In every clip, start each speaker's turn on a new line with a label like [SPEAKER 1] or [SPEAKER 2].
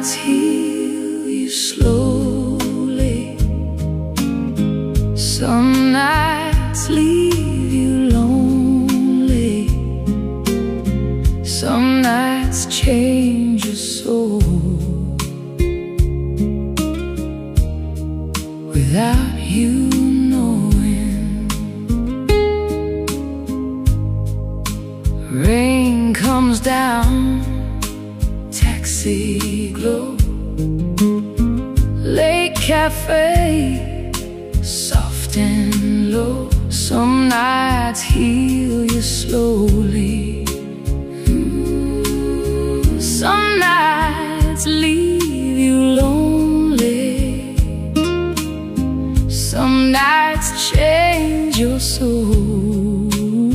[SPEAKER 1] nights heal you slowly, some nights leave you lonely, some nights change your soul without you knowing. Rain comes down, taxi glow, lake cafe, soft and low. Some nights heal you slowly, some nights leave you lonely, some nights change your soul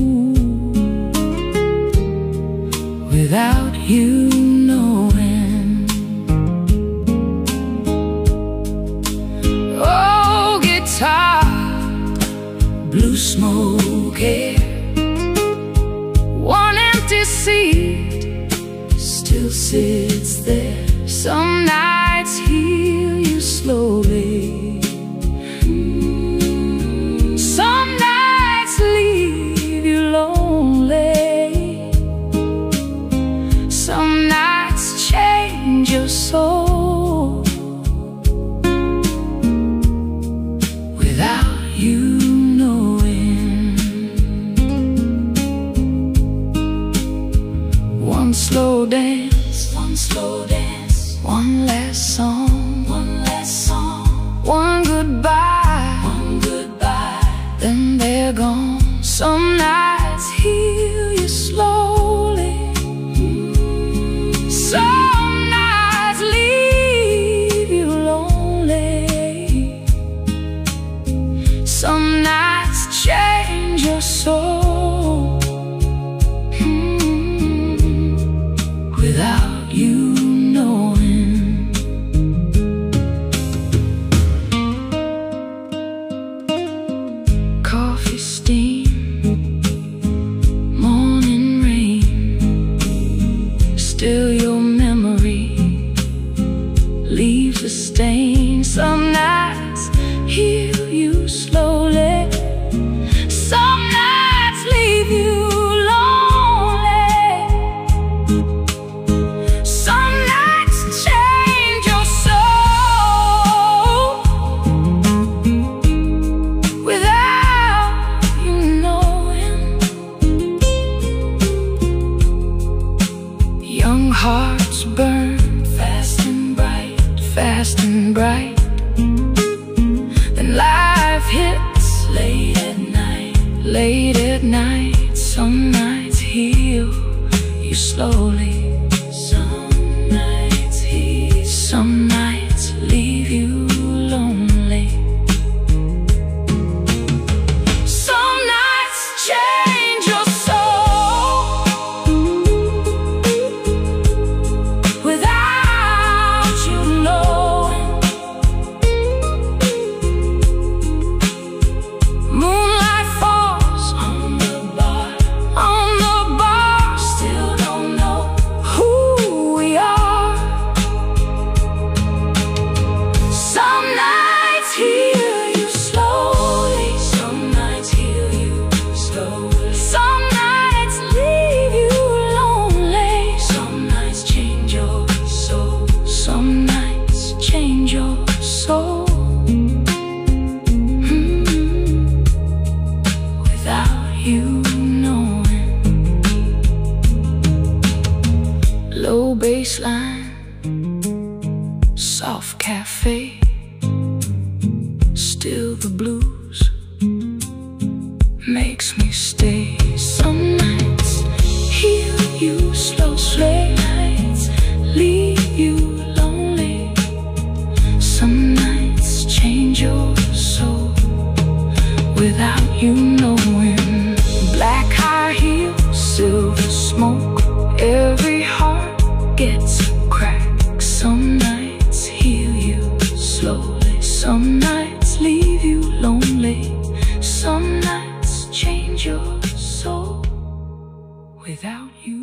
[SPEAKER 1] without you knowing. Oh, guitar, blue smoke hair, one empty seat still sits there. Some nights heal you slowly, some nights leave you lonely, some nights change your soul without you knowing. One slow dance, one slow dance, one last song, one last song, one goodbye, one goodbye, then they're gone. Some nights heal you slowly, some nights leave you lonely, some nights change your soul without you knowing. Coffee steam, morning rain, still your memory leaves a stain. Some nights heal you slowly, some nights leave you lonely, some nights change your soul without you knowing. Young hearts burn fast and bright, fast and bright, then life hits late at night, late at night. Some nights heal you slowly, some nights heal, some nights leave you lonely, some nights change your soul without you knowing. Moonlight falls on the bar, still don't know who we are. Some nights heal you slowly, some nights heal you slowly, some nights leave you lonely, some nights change your soul, some nights change your soul without you knowing. Low baseline, soft cafe, still the blues makes me stay. Some nights heal you slow, some nights leave you lonely, some nights change your soul without you knowing. Black high heels, silver smoke, every heart gets a crack. Some nights heal you slowly, some nights leave you lonely, some nights change your soul without you